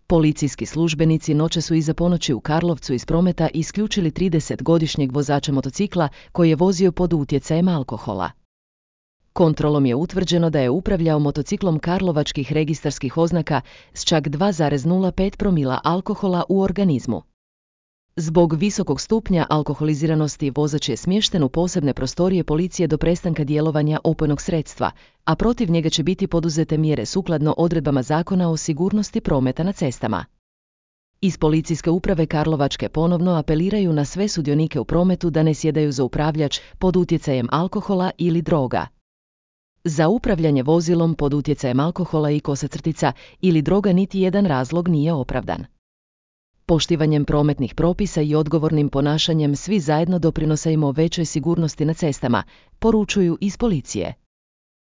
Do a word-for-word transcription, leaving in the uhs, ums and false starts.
Policijski službenici noće su iza ponoći u Karlovcu iz prometa isključili tridesetgodišnjeg vozača motocikla koji je vozio pod utjecajem alkohola. Kontrolom je utvrđeno da je upravljao motociklom karlovačkih registarskih oznaka s čak dva zarez nula pet promila alkohola u organizmu. Zbog visokog stupnja alkoholiziranosti vozač je smješten u posebne prostorije policije do prestanka djelovanja opojnog sredstva, a protiv njega će biti poduzete mjere sukladno odredbama Zakona o sigurnosti prometa na cestama. Iz Policijske uprave Karlovačke ponovno apeliraju na sve sudionike u prometu da ne sjedaju za upravljač pod utjecajem alkohola ili droga. Za upravljanje vozilom pod utjecajem alkohola i kosacrtica ili droga niti jedan razlog nije opravdan. Poštivanjem prometnih propisa i odgovornim ponašanjem svi zajedno doprinosimo većoj sigurnosti na cestama, poručuju iz policije.